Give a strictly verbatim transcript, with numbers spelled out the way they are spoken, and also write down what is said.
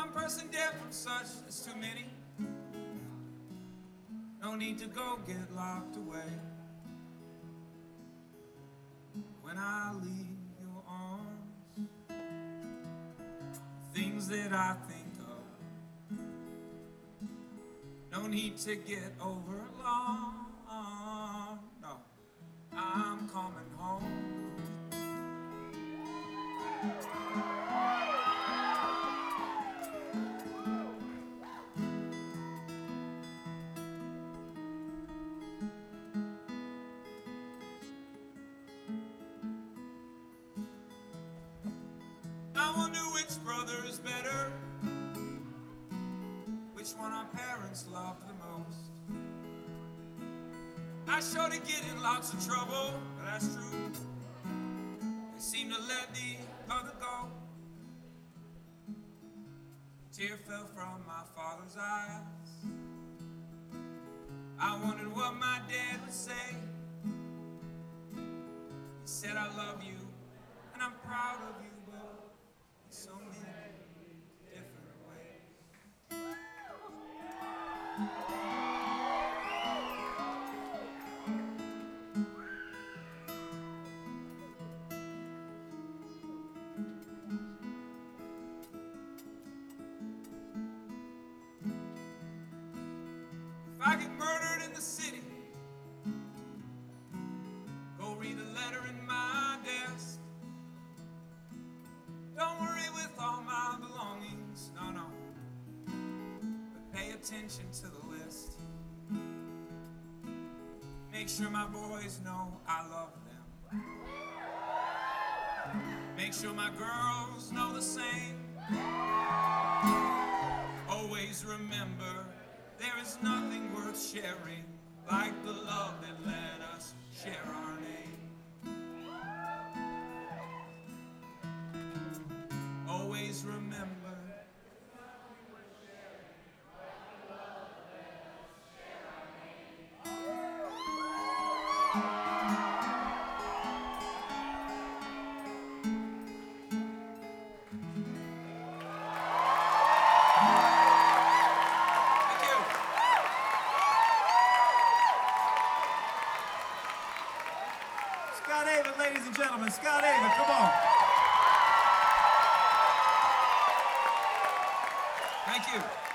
One person dead from such is too many. No need to go get locked away. When I leave your arms, things that I think of, no need to get over long. No, I'm coming home. I wonder which brother is better, which one our parents love the most. I sure to get in lots of trouble, but that's true. They seem to let the other go. A tear fell from my father's eyes. I wondered what my dad would say. He said, I love you, and I'm proud of you both in so many different ways. If I get murdered in the city, go read the letter in my desk. Don't worry with all my belongings, no, no. But pay attention to the list. Make sure my boys know I love them. Make sure my girls know the same. Always remember, there is nothing worth sharing like the love that let us share our name. Always remember. Scott Avon, ladies and gentlemen. Scott Avon, come on. Thank you.